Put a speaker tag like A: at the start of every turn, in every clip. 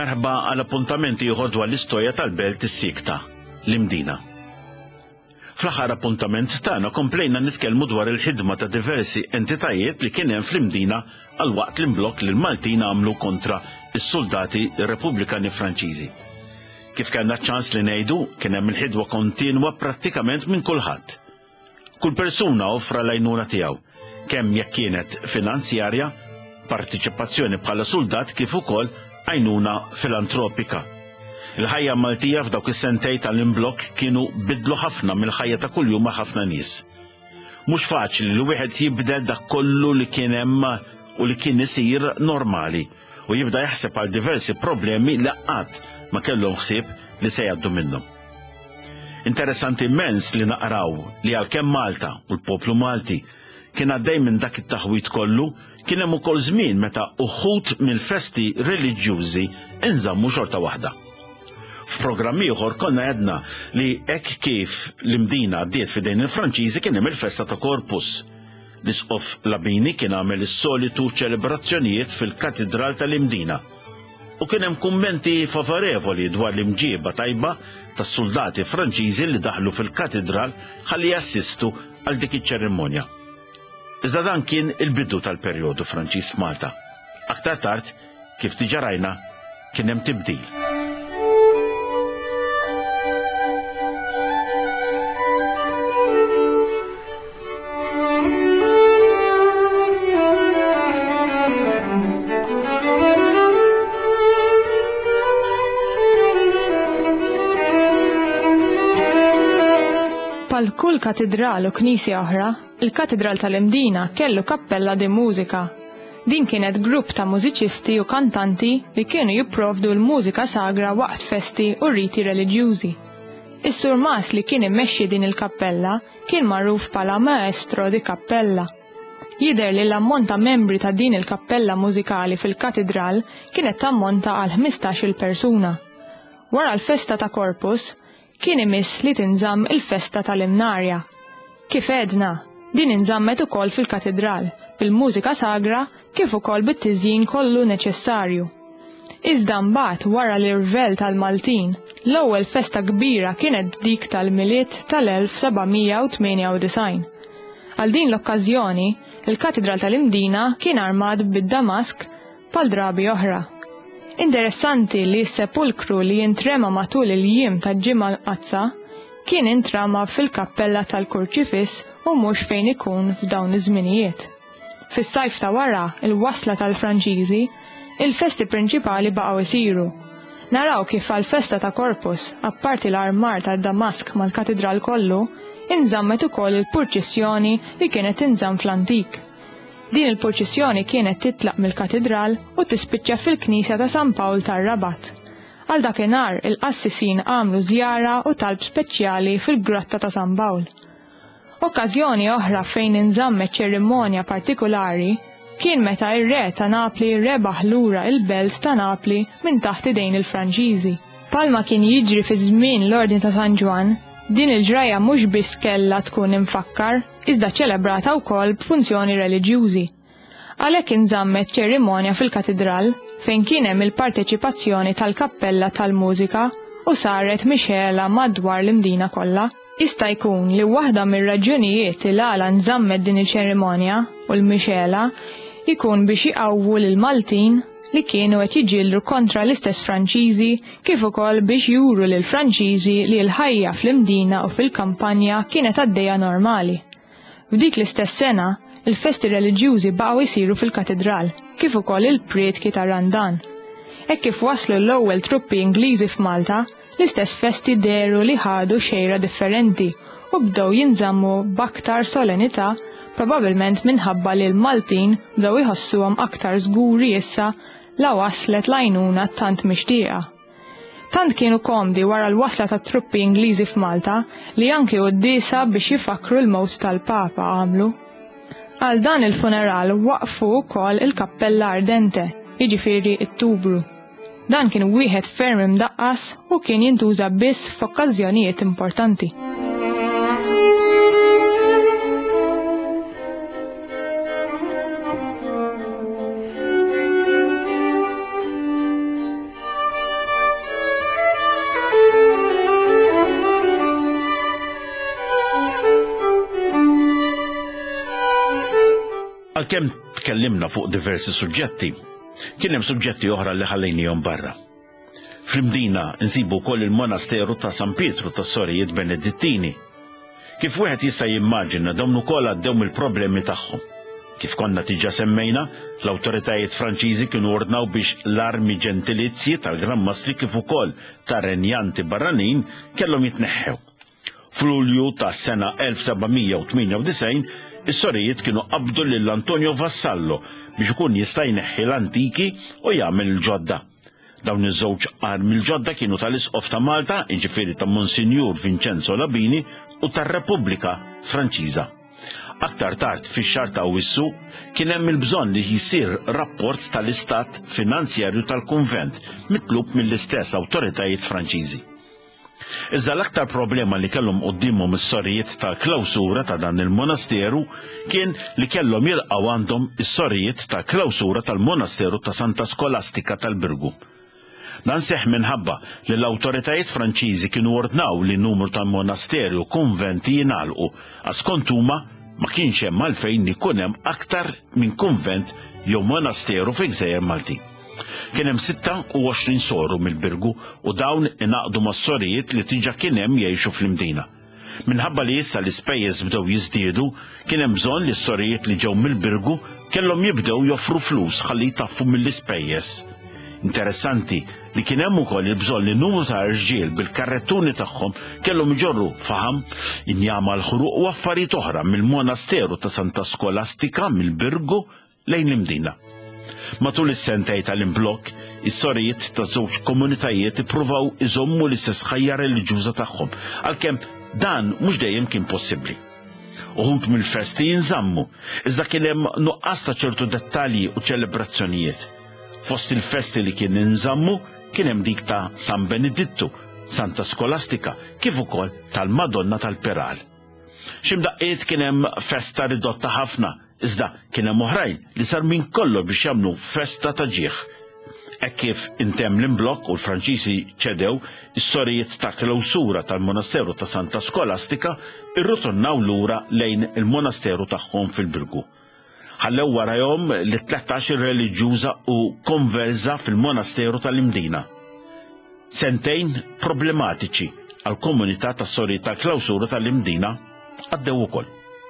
A: Merħba għal appuntamenti ieħor dwar l-istorja tal-belt is-Sikta, l-Imdina. Fl-aħħar appuntament tagħna komplejna nitkellmu dwar il-ħidma ta' diversi entitajiet li kien hemm fl-Imdina għal waqt l-imblokk li l-Maltin għamlu kontra is-soldati Repubblikani Franċiżi. Kif kellna ċans li ngħidu, kien hemm il-ħidma kontinwa prattikament minn kulħadd. Kull persuna offra l-għajnuna tiegħu, kemm jekk kienet finanzjarja, partiċipazzjoni bħala soldat kif ukoll għajnuna filantropika. Il-ħajja Maltija f'dawk is-sentej tal-imblokk kienu bidlu ħafna mill-ħajja ta' kuljum ma' ħafna nies. Mhux faċli li wieħed jibdel dak kollu li kien hemm u li kien isir normali u jibda jaħseb għal diversi problemi li qatt ma kellhom ħsieb li se jgħaddu minnhom. Interessanti immens li naqraw li għalkemm Malta u l-poplu Malti kien għaddej minn dak it-taħwit kollu, kien hemm ukoll żmien meta uħud mill-festi reliġjużi inżammu xorta waħda. F'programm ieħor konna għedna li hekk kif l-Imdina għaddiet f'idejn il-Franċiżi kien hemm il-festa ta' Corpus. L-isqof Labini kien għamel is-solitu ċelebrazzjonijiet fil-Katedral tal-Imdina. U kien hemm kummenti favorevoli dwar l-imġieba tajba tas-soldati Franċiżi li daħlu fil-Katedral ħalli jassistu għal dik iċ-ċerimonja. Iżda dan kien il-bidu tal-perjodu Franċiż f'Malta. Aktar tard, kif diġà rajna, kien hemm tibdil.
B: Bħal kull katedral u knisja oħra, il-Katedral tal-Imdina kellu kappella di mużika. Din kienet grupp ta' mużiċisti u kantanti li kienu jipprovdu l-mużika sagra waqt festi u riti reliġjużi. Is-Sur Mas li kien immexxi din il-kappella kien magħruf bħala Maestro di Kappella. Jidher li l-ammont ta' membri ta' din il-kappella mużikali fil-katedral kienet tammonta għal 15-il persuna. Wara l-festa ta' Corpus, kien imiss li tinżamm il-festa tal-Imnarja. Kif għedna, din inżammet ukoll fil-katedral, bil-mużika sagra kif ukoll bit-tiżjin kollu neċessarju. Iżda mbagħad wara l-irvel tal-Maltin, l-ewwel festa kbira kienet dik tal-miliet tal-1798. Għal din l-okkażjoni, il-Katedral tal-Imdina kien armad bid-damask bħal drabi oħra. Interessanti li s-sepulkru li jintrema matul il-jiem ta' ġimgħa l-qazza kien intrama fil-kappella tal-Kurċifis u mhux fejn ikun f'dawn iż-żminijiet. Fis-sajf ta' wara il-wasla tal-Franċiżi, il-festi prinċipali baqgħu isiru. Naraw kif għall-festa ta' Corpus, apparti l-armar tad-Damask mal-katedral kollu, inżammet ukoll il-purċissjoni li kienet tinżamm fl-antik. Din il-purċissjoni kienet titlaq mill-katedral u tispiċċa fil-Knisja ta' San Pawl tar-Rabat. Għal dakinhar il-qassisin għamlu żjara u talb speċjali fil-Grotta ta' San Pawl. Okkażjoni oħra fejn inżammet ċerimonja partikolari kien meta ir-re ta' Napli rebaħ lura il-belt ta' Napli minn taħt idejn il-Franċiżi. Palma kien jiġri fi żmien l-Ordni ta' San Ġwan, din il-ġraja mhux biss kellha tkun infakkar, iżda ċelebrata wkoll b'funzjoni reliġjużi. Għalhekk inżammet ċerimonja fil-katedral fejn kien hemm il-parteċipazzjoni tal-kappella tal-mużika u saret mixela madwar l-Imdina kollha. Jista' jkun li waħda mir-raġunijiet li għala nżammet din il-ċerimonja u l-mixela jkun biex iqawwu lil Maltin li kienu qed jiġġieldu kontra l-istess Franċiżi kif ukoll biex juru lil Franċiżi li l-ħajja fl-Imdina u fil-kampanja kienet għaddejja normali. F'dik l-istess sena, il-festi reliġjużi baqgħu jsiru fil-katedral, kif ukoll il-prietki ta' Randan. Hekk kif waslu l-ewwel truppi Ingliżi f'Malta, l-istess festi deru li ħadu xejra differenti u bdew jinżammu b'aktar solenità, probabbilment minħabba li l-Maltin bdew iħossuhom aktar żguri issa la waslet l-għajnuna tant mixtieqa. Tant kienu komdi wara l-wasla ta' truppi Ingliżi f'Malta li anke qudiesa biex jifakru l-mewt tal-Papa għamlu. Għal dan il-funeral waqfu wkoll il-Kappella Ardente, jiġifieri it-Tubru. Dan kien wieħed ferm imdaqqas u kien jintuża biss f'okkażjonijiet importanti.
A: Għalkemm tkellimna fuq diversi suġġetti, kien hemm suġġetti oħra li ħallejnihom barra. Fl-Mdina nsibu wkoll il-Monasteru ta' San Pietru tas-Sorijiet Benedettini. Kif wieħed jista' jimmaġina dawn ukoll għaddew mill-problemi tagħhom. Kif konna diġà semmejna, l-awtoritajiet Franċiżi kienu ordnaw biex l-armi ġentilizzi tal-Gran Mastri kif ukoll ta' renjanti barranin kellhom jitneħħew. F'Lulju tas-sena 1798 is-Sorijiet kienu qabdu lil Antonio Vassallo biex ikun jista' jneħħi l-antiki u jagħmel il-ġodda. Dawn iż-żewġ armi l-ġodda kienu tal-Isqof ta' Malta, jiġifieri ta' Monsinjur Vincenzo Labini, u tar-Repubblika Franċiża. Aktar tard fix-xahar ta' Awwissu kien hemm il-bżonn li jsir rapport tal-istat finanzjarju tal-kunvent mitlub mill-istess awtoritajiet Franċiżi. Iżda l-aktar problema li kellhom qudiemhom is-Sorijiet tal-Klawsura ta' dan il-monasteru kien li kellhom jilqgħu għandhom is-Sorijiet tal-Klawsura tal-Monasteru ta' Santa Skolastika tal-Birgu. Dan seħħ minħabba li l-awtoritajiet Franċiżi kienu ordnaw li n-numru tal-monasteri u kunventi jingħalqu għaskont huma ma kienx hemm għalfejn ikun hemm aktar minn kunvent jew monasteru fi Gżejjer Maltin. Kien hemm 26 soru mill-Birgu u dawn ingħaqdu mas-Sorijiet li diġà kien hemm jgħixu fl-Mdina. Minħabba li issa l-ispejjeż bdew jiżdiedu, kien hemm bżonn li s-Sorijiet li ġew mill-Birgu kellhom jibdew joffru flus ħalli jtaffu mill-ispejjeż. Interessanti li kien hemm ukoll il-bżonn li numru ta' irġiel bil-karrettuni tagħhom kellhom iġorru faħam, injama l-ħruq u affarijiet oħra mill-Monasteru ta' Santa Skolastika mill-Birgu lejn l-Mdina. Matul is-sentej tal-imblokk, is-Sorijiet ta' żewġ komunitajiet ippruvaw iżommu l-istess ħajja reliġjuża tagħhom, għalkemm dan mhux dejjem kien possibbli. Uħud mill-festi jinżammu, iżda kien hemm nuqqas ta' ċertu dettalji u ċelebrazzjonijiet. Fost il-festi li kien inżammu kien hemm dik ta' San Benedittu, Santa Skolastika, kif ukoll tal-Madonna tal-Peral. X'imdaqqiet kien hemm festa ridotta ħafna, iżda kien hemm oħrajn li sar minn kollu biex jagħmlu festa ta' ġieħ. Hekk kif intemm l-imblokk u l-Franċiżi ċedew, is-Sorijiet ta' Klawsura tal-Monasteru ta' Santa Skolastika irritornaw lura lejn il-monasteru tagħhom fil-Birgu. Ħallew warahom li 13 reliġjuża u konverża fil-Monasteru tal-Mdina. Sentejn problematiċi għal komunità tas-Sorijiet tal-Klawsura tal-Mdina għaddew ukoll.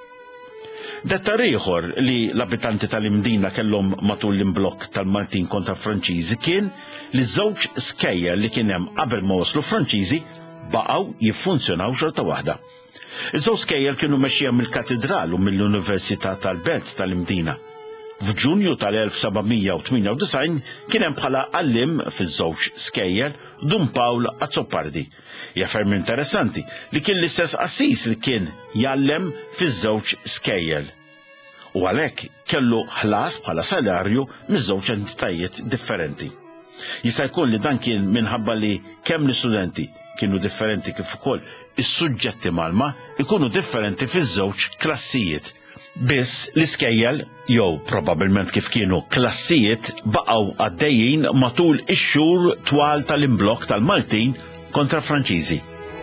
A: Dettar ieħor li l-abitanti tal-Mdina kellhom matul l-imblokk tal-Maltin kontra Franċiżi kien li żewġ skejjer li kien hemm qabel ma waslu Franċiżi baqgħu jiffunzjonaw xorta waħda. Iż-żewġ skejjel kienu mexxija mill-Katedral u mill-Università tal-Belt tal-Mdina. F'Ġunju tal-1798 kien hemm bħala għallim fiż-żewġ skejjel Dun Pawl Azzopardi. Hija ferm interessanti li kien l-istess qassis li kien jgħallem fiż-żewġ skejjel. U għalhekk kellu ħlas bħala salarju miż-żewġ entitajiet differenti. Jista' jkun li dan kien minħabba li kemm l-istudenti kienu differenti kif ukoll is-suġġetti malma ikunu differenti fiż-żewġ klassijiet. Biss l-iskejjel jew probabbilment kif kienu klassijiet baqgħu għaddejjin matul ix-xhur twal tal-imblokk tal-Maltin kontra Franċiżi.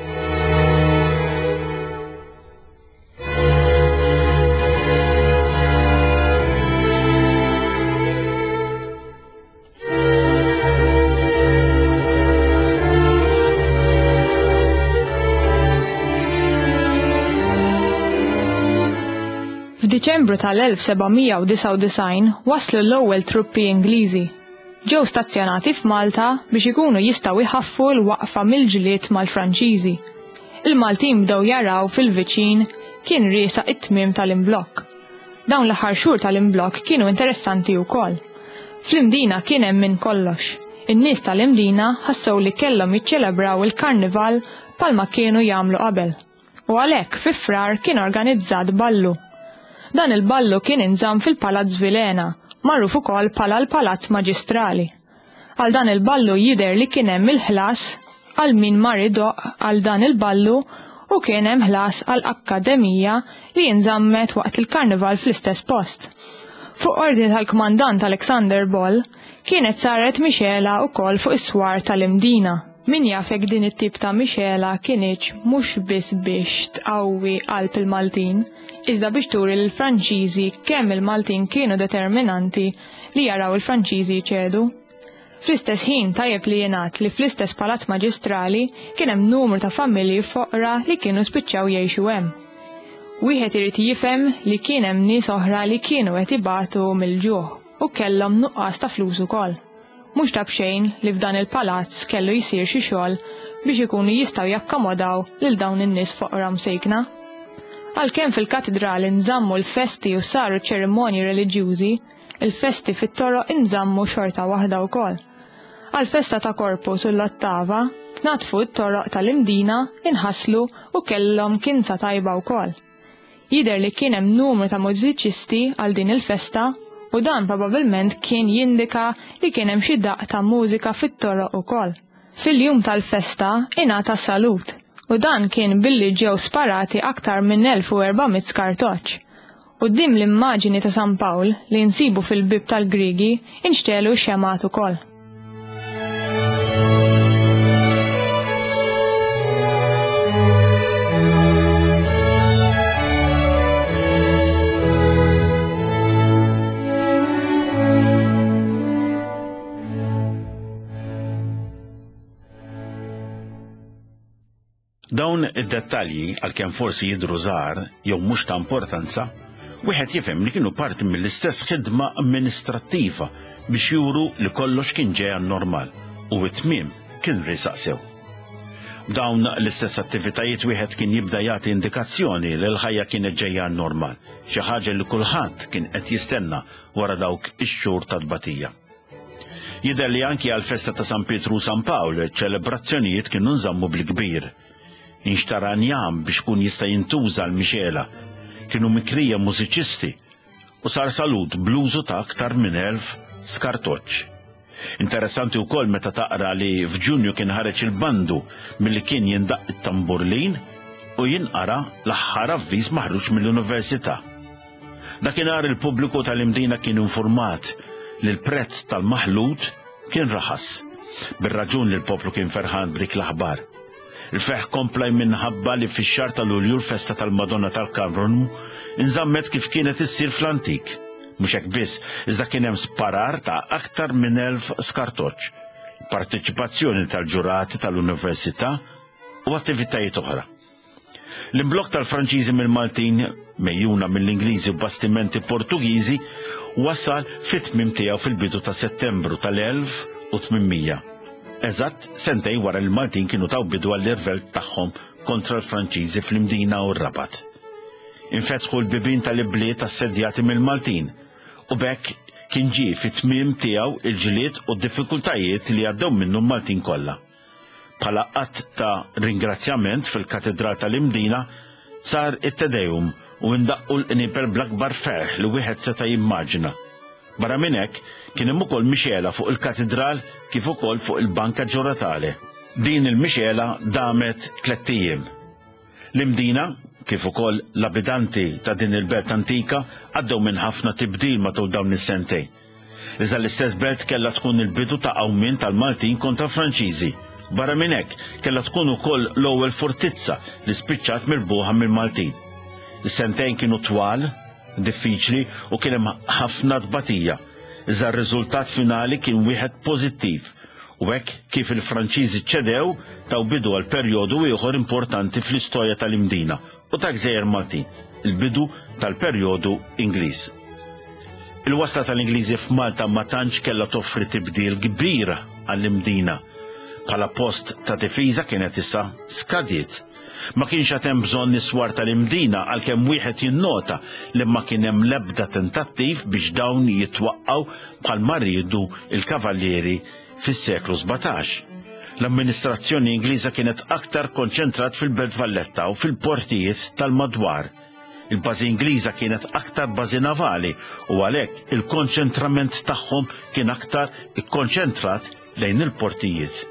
B: F'Diċembru tal-1799 waslu l-ewwel truppi Ingliżi. Ġew stazzjonati f'Malta biex ikunu jistgħu jħaffu l-waqfa mill-ġlied mal-Franċiżi. Il-Maltin bdew jaraw fil-viċin kien riesa it-tmiem tal-imblokk. Dawn l-aħħar xhur tal-imblokk kienu interessanti wkoll. Fl-Mdina kien hemm minn kollox. In-nies tal-Mdina ħassew li kellhom jiċċelebraw il-Karnival bħalma kienu jagħmlu qabel. U għalhekk fi frar kien organizzat ballu. Dan il-ballu kien inżamm fil-Palazz Vilena, magħruf ukoll bħala l-Palazz Maġistrali. Għal dan il-ballu jidher li kien hemm il-ħlas għal min mar idoq għal dan il-ballu u kien hemm ħlas għal akkademija li jinżammet waqt il-Karnival fl-istess post. Fuq ordni tal-Kmandant Alexander Boll kienet saret mixela wkoll fuq is-swar tal-Mdina Min jaf jekk din it-tip ta' mixela kienieċ mhux biss biex tqawwi qalb il-Maltin, iżda biex turi lill-Franċiżi kemm il-Maltin kienu determinanti li jaraw il-Franċiżi jċedu. Fl-istess ħin tajjeb li jingħad li fl-istess palazz maġistrali kien hemm numru ta' familji foqra li kienu spiċċaw jgħixu hemm. Wieħed irid jifhem li kien hemm nies oħra li kienu qed ibatu mill-ġuħ u kellhom nuqqas ta' flus ukoll. Mhux ta' bxejn li f'dan il-palazz kellu jsir xi xogħol biex ikunu jistgħu jakkomodaw lil dawn in-nies foqra msejkna. Għalkemm fil-katedrali nżammu l-festi u saru ċerimonji reliġjużi, il-festi fit-toroq inżammu xorta waħda wkoll. Għal-festa ta' Korpus u l-Ottava, tnatfu t-toroq tal-imdina inħasslu u kellhom kinsa tajba wkoll. Jidher li kien hemm numru ta' mużiċisti għal din il-festa u dan probabbilment kien jindika li kien hemm xi daqq ta' mużika fit-toroq ukoll. Fil-jum tal-festa ingħata salut u dan kien billi ġew sparati aktar minn 1400 skartoċ. Quddiem l-immaġini ta' San Pawl li nsibu fil-bib tal-Griegi inxtelu xemat ukoll.
A: Dawn id-dettalji għalkemm forsi jidhru żgħar jew mhux ta' importanza, wieħed jifhem li kienu parti mill-istess ħidma amministrattiva biex juru li kollox kien ġej normal u t-tmiem kien risaq sew. B'dawn l-istess attivitajiet wieħed kien jibda jagħti indikazzjoni li l-ħajja kienet ġejja normal, xi ħaġa li kulħadd kien qed jistenna wara dawk ix-xhur ta' tbatija. Jidher li anki għall-festa ta' San Pietru u San Pawl ċelebrazzjonijiet kienu nżammu bil-kbir. Inxtara njam biex kun jista' jintuża l-mixela, kienu mikrija mużiċisti u sar salut bluzu ta' aktar minn 1000 skartoċ. Interessanti wkoll meta taqra li f'Ġunju kien ħareġ il-bandu milli kien jindaq it-tamburlin u jinqara l-aħħar avviż maħruġ mill-Università. Dakinhar il-pubbliku tal-imdina kien infurmat li l-prezz tal-maħlut kien raħas, bir-raġun li l-poplu kien ferħan b'dik l-aħbar. Il-feħ komplaj minħabba li fix-xahar ta' Lulju l-festa tal-Madonna tal-Karmenu inżammet kif kienet issir fl-antik. Mhux hekk biss, iżda kien hemm sparar ta' aktar minn 1000 skartoċ, partiċipazzjoni tal-ġurati tal-Università u attivitajiet oħra. L-imblokk tal-Franċiżi mill-Maltin, mejjuna mill-Ingliżi u bastimenti Portugiżi, wassal fit-tmiem tiegħu fil-bidu ta' Settembru tal-1800. Eżatt sentej wara l-Maltin kienu taw bidu għall-irvel tagħhom kontra l-Franċiżi fl-Imdina u r-Rabat. Infetħu l-bibien tal-ibliet assedjati mill-Maltin u bekk kien ġie fit-tmiem tiegħu il-ġilied u d-diffikultajiet li għaddew minnu l-Maltin kollha. Bħala qatt ta' ringrazzjament fil-Katedral tal-Imdina sar it-Tedejum u ndaqqu l-qnipel bl-akbar ferħ li wieħed seta' jimmaġina. Barra minn hekk kien hemm ukoll mixela fuq il-katedral kif ukoll fuq il-banka ġuratali. Din il-mixela damet 3 ijiem. L-Imdina, kif ukoll l-abitanti ta' din il-belt antika għaddew minn ħafna tibdil matul dawn is-sentejn. Iżda l-istess belt kellha tkun il-bidu ta' qawmien tal-Maltin kontra Franċiżi. Barra minn hekk kellha tkun ukoll l-ewwel fortizza li spiċċat mirbuħa mill-Maltin. Is-sentejn kienu twal, diffiċli u kien hemm ħafna tbatija. Iżda r-riżultat finali kien wieħed pożittiv u hekk kif il-Franċiżi ċedew taw bidu għal perjodu ieħor importanti fl-istorja tal-Imdina u ta' Gżejjer Maltin, il-bidu tal-perjodu Ingliż. Il-wasla tal-Ingliżi f'Malta ma tantx kellha toffri tibdil kbir għall-Imdina. Bħala post ta' difiża kienet issa skadiet. Ma kienx hemm bżonn niswar tal-Imdina għalkemm wieħed jinnota li ma kien hemm l-ebda tentattiv biex dawn jitwaqqgħu bħalma riedu il-kavallieri fis-seklu 17. L-amministrazzjoni Ingliża kienet aktar konċentrat fil-Belt Valletta u fil-portijiet tal-madwar. Il-bażi Ingliża kienet aktar bażi navali u għalhekk il-konċentrament tagħhom kien aktar ikkonċentrat lejn il-portijiet.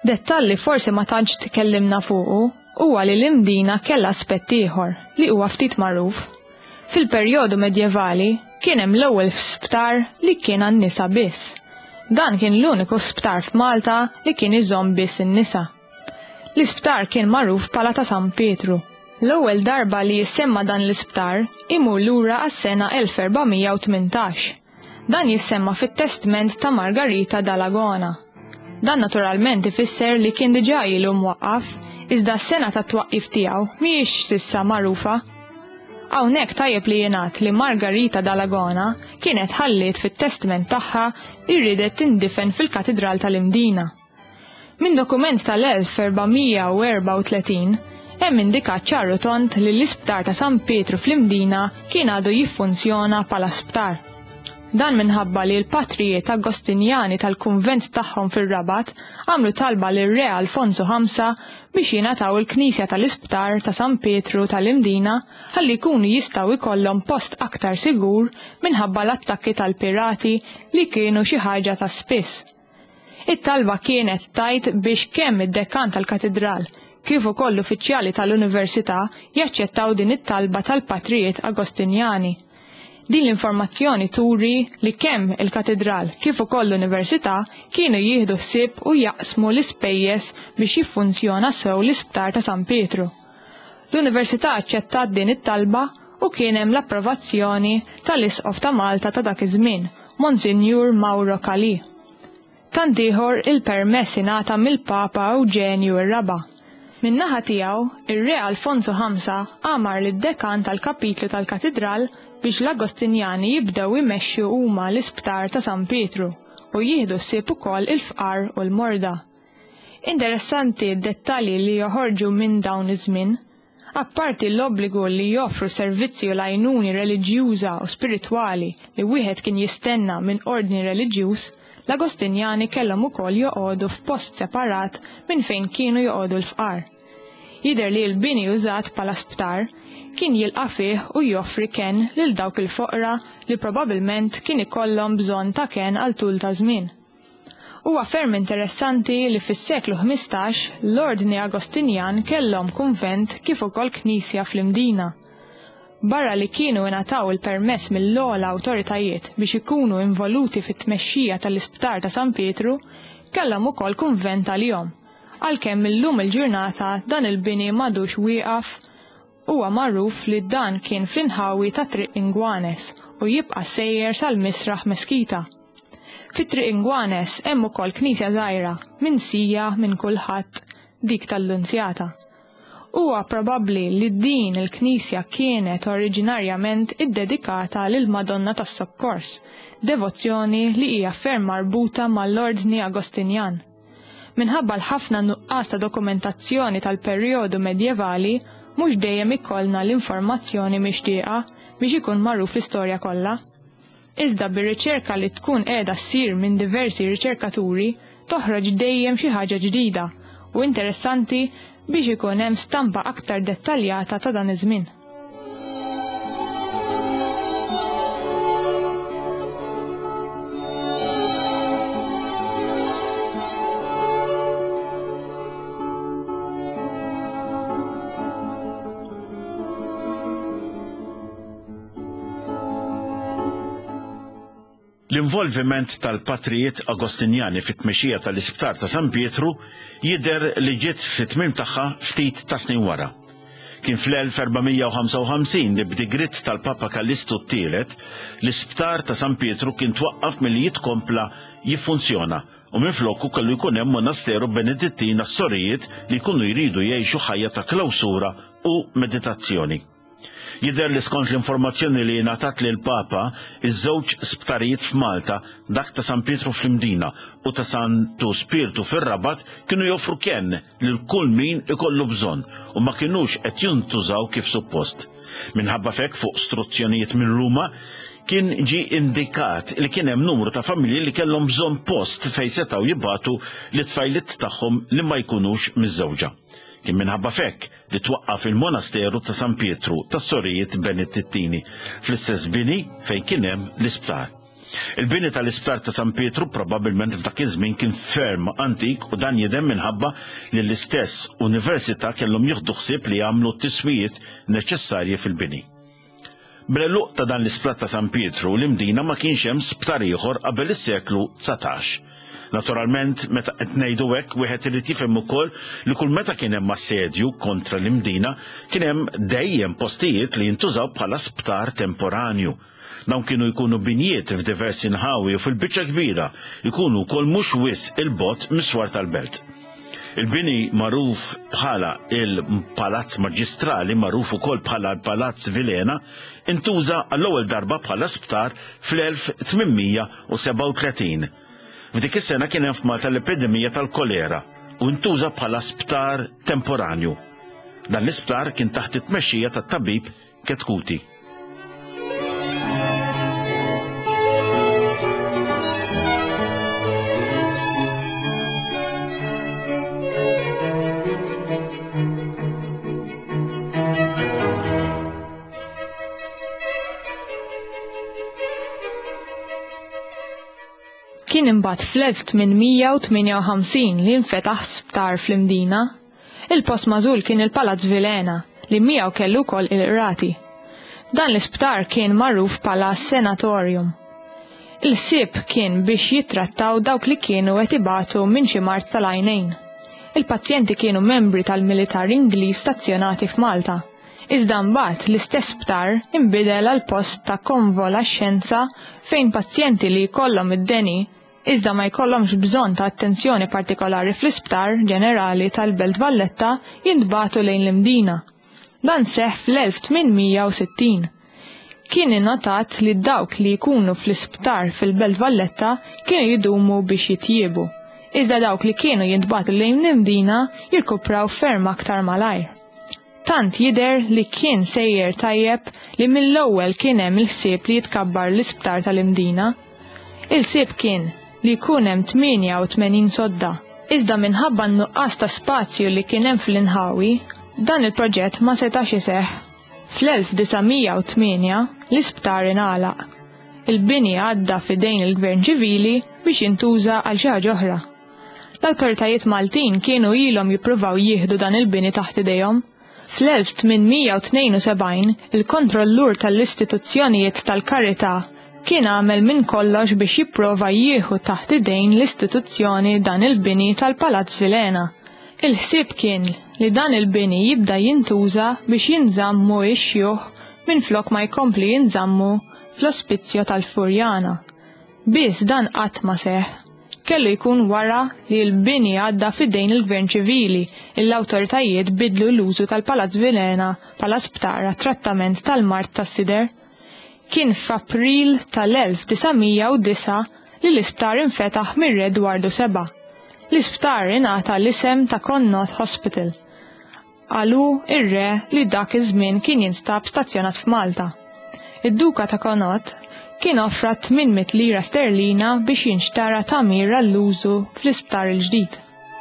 B: Dettalli forsi ma tantx tkellimna fuqu huwa li l-imdina kellha aspett ieħor li huwa ftit magħruf. Fil-perjodu medjevali kien hemm l-ewwel sptar li kien għan-nisa biss. Dan kien l-uniku sptar f'Malta li kien iżomm biss in-nisa. L-isptar kien magħruf bħala ta' San Pietru. L-ewwel darba li jissemma dan l-isptar imur lura għas-sena 1418. Dan jissemma fit-testament ta' Margarita d'Alagona. Dan naturalment ifisser li kien diġà ilu mwaqqaf, iżda s-sena ta' twaqqif tiegħu mhijiex s'issa magħrufa. Hawnhekk tajjeb li jingħad li Margarita d'Alagona kienet ħalliet fit-testament tagħha li rridet tindifen fil-Katedral tal-Imdina. Min dokument tal-1434 hemm indikat ċaru tont li l-isptar ta' San Pietru fl-Imdina kien għadu jiffunzjona bħala sptar. Dan minħabba li l-patrijiet Agostinjani tal-kunvent tagħhom fir-Rabat għamlu talba lir-Re Alfonso V biex jingħataw il-Knisja tal-Isptar ta' San Pietru tal-Imdina ħalli jkunu jistgħu jkollhom post aktar sigur minħabba l-attakki tal-pirati li kienu xi ħaġa ta' spiss. It-talba kienet tajt biex kemm id-dekan tal-Katedral kif ukoll uffiċjali tal-Università jaċċettaw din it-talba tal-patrijiet Agostinjani. Din l-informazzjoni turi li kemm il-Katedral kif ukoll l-Università kienu jieħdu ħsieb u jaqsmu l-ispejjeż biex jiffunzjona sew l-Isptar ta' San Pietru. L-Università aċċettat din it-talba u kien hemm l-approvazzjoni tal-Isqof ta' Malta ta' dak iż-żmien, Monsinjur Mauro Calì. Tant ieħor il-permess ingħata mill-Papa Eugenju ir-Raba'. Min-naħa tiegħu, ir-Re Alfonso V għamar lid-dekan tal-kapitlu tal-Katedral biex l-Agostinjani jibdew imexxu huma l-Isptar ta' San Pietru u jieħdu ssieb ukoll il-fqar u l-morda. Interessanti d-dettalji li joħorġu minn dawn iż-żmien, apparti l-obbligu li joffru servizzi u l-għajnuni reliġjuża u spiritwali li wieħed kien jistenna minn ordni reliġjuż, l-Agostinjani kellhom ukoll joqogħdu f'post separat minn fejn kienu joqogħdu l-fqar. Jidher li l-bini użat bħala sptar kien jilqa' fih u joffri ken lil dawk il-foqra li probabbilment kien ikollhom bżonn ta' ken għal tul ta' żmien. Huwa ferm interessanti li fis-seklu 15 l-Ordni Agostinjan kellhom kunvent kif ukoll knisja fl-Imdina. Barra li kienu ingħataw il-permess mill-ogħla awtoritajiet biex ikunu involuti fit-tmexxija tal-Isptar ta' San Pietru, kellhom ukoll kunvent għalihom. Għalkemm illum il-ġurnata dan il-bini m'għadux wieqaf, huwa magħruf li dan kien fl-inħawi ta' Triq Ingwanes u jibqa' sejjer sal-Misraħ Meskita. Fit-Triq Ingwanes hemm ukoll knisja żgħira minsija minn kulħadd dik tal-Lunzjata. Huwa probabbli li din il-knisja kienet oriġinarjament iddedikata lil Madonna tas-Sokkors, devozzjoni li hija ferm marbuta mal-Ordni Agostinjan. Minħabba l-ħafna nuqqas ta' dokumentazzjoni tal-perjodu medjevali, mhux dejjem ikollna l-informazzjoni mixtieqa biex ikun magħruf l-istorja kollha. Iżda bir-riċerka li tkun qiegħda ssir minn diversi riċerkaturi toħroġ dejjem xi ħaġa ġdida u interessanti biex ikun hemm stampa aktar dettaljata ta' dan iż-żmien.
A: L-involviment tal-patrijiet Agostinjani fit-tmexxija tal-Isptar ta' San Pietru jidher li ġiet fit-tmiem tagħha ftit ta' snin wara. Kien fl-1455 li b'digritt tal-Papa Kallistu III l-Isptar ta' San Pietru kien twaqqaf milli jitkompla jiffunzjona u minfloku kellu jkun hemm monasteru Benedittin għas-sorijiet li jkunu jridu jgħixu ħajja ta' klawsura u meditazzjoni. Jidher li skont l-informazzjoni li ngħatat lil Papa, iż-żewġ sptarijiet f'Malta, dak ta' San Pietru fl-Imdina u ta' Santu Spiritu fir-Rabat, kienu joffru ken lil kull min ikollu bżonn u ma kinux qed jintużaw kif suppost. Minħabba fek fuq istruzzjonijiet minn Ruma, kien ġi indikat li kien hemm numru ta' familji li kellhom bżonn post fejn setgħu jibgħatu lit-tfajliet tagħhom li ma jkunux miż-żewġa. Kien minħabba fekk li twaqqaf il-monasteru ta' San Pietru tas-Sorijiet Benedettini fl-istess bini fejn kien hemm l-isptar. Il-bini tal-isptar ta' San Pietru probabbilment f'dak iż-żmien kien ferm antik u dan jidhem minħabba li l-istess università kellhom jieħdu ħsieb li jagħmlu t-tiswijiet neċessarji fil-bini. Bl-eluq ta' dan l-isptar ta' San Pietru l-Imdina ma kienx hemm sptar ieħor qabel is-seklu 19. Naturalment, meta qed ngħidu hekk wieħed irid jifhem ukoll li kull meta kien hemm assedju kontra l-Imdina kien hemm dejjem postijiet li jintużaw bħala sptar temporanju. Dawn kienu jkunu binjiet f'diversi nħawi u fil-biċċa kbira jkunu wkoll mhux wisq il-bot miswar tal-belt. Il-bini magħruf bħala il-Palazz Maġistrali, magħruf ukoll bħala l-Palazz Vilena, intuża għall-ewwel darba bħala sptar fl-1837. F'dik is-sena kien hemm f'Malta l-epidemija tal-kolera u ntuża bħala sptar temporanju. Dan l-isptar kien taħt it-tmexxija tat-tabib Ketkuti.
B: Kien imbagħad fl-1858 li nfetaħ sptar fl-Imdina. Il-post magħżul kien il-Palazz Vilena li miegħu kellu wkoll il-qrati. Dan l-isptar kien magħruf bħala senatorium. Il-ħsieb kien biex jittrattaw dawk li kienu qed ibatu minn xi mart tal-għajnejn. Il-pazjenti kienu membri tal-militar Ingliż stazzjonati f'Malta. Iżda mbagħad l-istess sptar inbidel għal post ta' konvola xjenza fejn pazjenti li jkollhom id-deni iżda ma jkollhomx bżonn ta' attenzjoni partikolari fl-isptar ġenerali tal-Belt Valletta jintbagħtu lejn l-Imdina. Dan seħħ fl-1860. Kien innotat li dawk li jkunu fl-isptar fil-Belt Valletta kienu jidumu biex jitjiebu, iżda dawk li kienu jintbagħtu lejn l-Imdina jirkupraw ferm aktar malajr. Tant jidher li kien sejjer tajjeb li mill-ewwel kien hemm il-ħsieb li jitkabbar l-isptar tal-Imdina. Il-ħsieb kien li jkun hemm 88 sodda. Iżda minħabba n-nuqqas ta' spazju li kien hemm fl-inħawi, dan il-proġett ma setax iseħħ. Fl-1908 l-isptar ingħalaq. Il-bini għadda f'idejn il-Gvern ċivili biex jintuża għal xi ħaġa oħra. L-awtoritajiet Maltin kienu ilhom jippruvaw jieħdu dan il-bini taħt idejhom. Fl-1872 il-kontrollur tal-istituzzjonijiet tal-karità kien għamel minn kollox biex jipprova jieħu taħt idejn l-istituzzjoni dan il-bini tal-Palazz Vilena. Il-ħsieb kien li dan il-bini jibda jintuża biex jinżammu ix-xjuħ minflok ma jkompli jinżammu fl-ospizzju tal-Furjana. Biss dan qatt ma seħħ. Kellu jkun wara li l-bini għadda fidejn il-Gvern ċivili, l-awtoritajiet bidlu l-użu tal-Palazz Vilena bħala sptar trattament tal-mart tas-sider. Kien f'April tal-1909 li l-isptar infetaħ mir-Re Edwardu VII. L-isptar ingħata l-isem ta' Connaught Hospital. Għalu ir-re li dak iż-żmien kien jinstab stazzjonat f'Malta. Id-Duka ta' Connaught kien offra 800 lira sterlina biex jinxtara tagħmir għall-użu fl-isptar il-ġdid.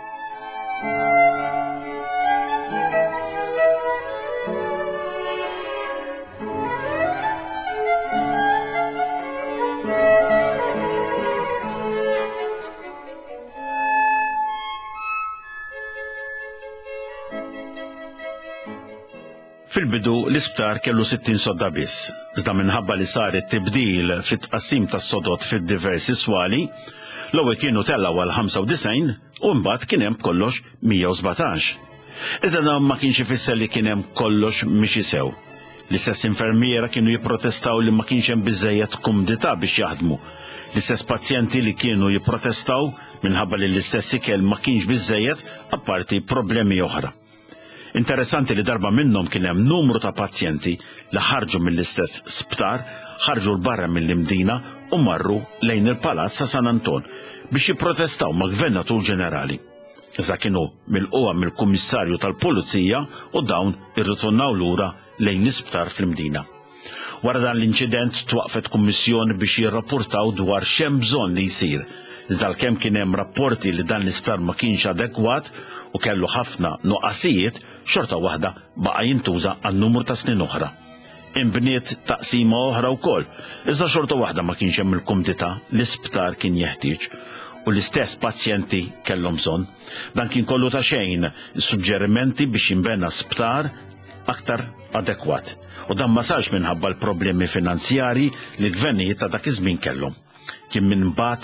A: Fil-bidu l-isptar kellu 60 sodda biss, iżda minħabba li saret tibdil fit-tqassim tas-sodot fid-diversi swali, l-ewwel kienu tellaw għal 95 u mbagħad kien hemm kollox 117. Iżda dan ma kienx ifisser li kien hemm kollox mixi sew. L-istess infermiera kienu jipprotestaw li ma kienx hemm biżejjed kumdità biex jaħdmu. L-istess pazjenti li kienu jipprotestaw minħabba li l-istess ikel ma kienx biżejjed apparti problemi oħra. Interessanti li darba minnhom kien hemm numru ta' pazjenti li ħarġu mill-istess sptar, ħarġu l-barra mill-Imdina u marru lejn il-Palazz ta' San Anton biex jipprotestaw ma' Gvernatur Ġenerali. Iżda kienu milquha mill-Kummissarju tal-Pulizija u dawn irritornaw lura lejn l-isptar fl-Imdina. Wara dan l-inċident twaqfet kummissjoni biex jirrapportaw dwar x'hemm bżonn li jsir. Iżda l-kemm kien hemm rapporti li dan l-isptar ma kienx adekwat u kellu ħafna nuqqasijiet, xorta waħda baqa' jintuża għal numru ta' snin oħra. imbniet taqsima oħra wkoll. Iżda xorta waħda ma kienx hemm il-kumdità l-isptar kien jeħtieġ u l-istess pazjenti kellhom bżonn. Dan kien kollu ta' xejn suġġerimenti biex jinbena sptar aktar adekwat. U dan ma sarx minħabba l-problemi finanzjari li l-gvernijiet ta' dak iż-żmien kellhom. Kien minn mbagħad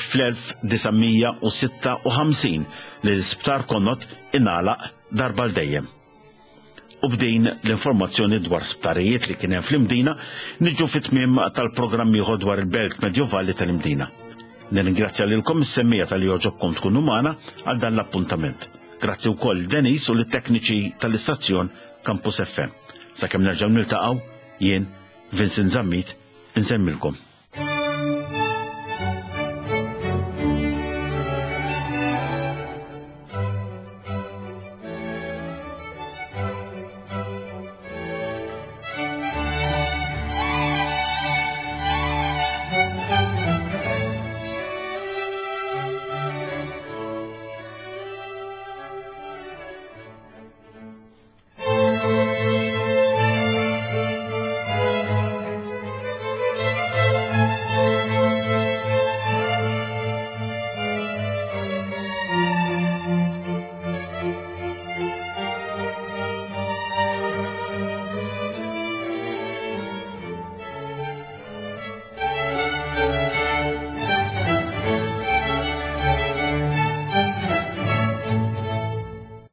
A: fl-1956 li l-isptar Konnot ingħalaq darba l dejjem. U bdejn l-informazzjoni dwar sptarijiet li kien hemm fl-Imdina niġu fit-tmiem tal-programm ieħor dwar il-Belt Medjevali tal-Imdina. Nirringrazzja lilkom is-semmija tal-li joġobkom tkunu magħna għal dan l-appuntament. Grazzi wkoll Denis u lit-tekniċi tal-istazzjon Campus FM. Sakemm nerġgħu niltaqgħu jien Vincent Zammit insemmilkom.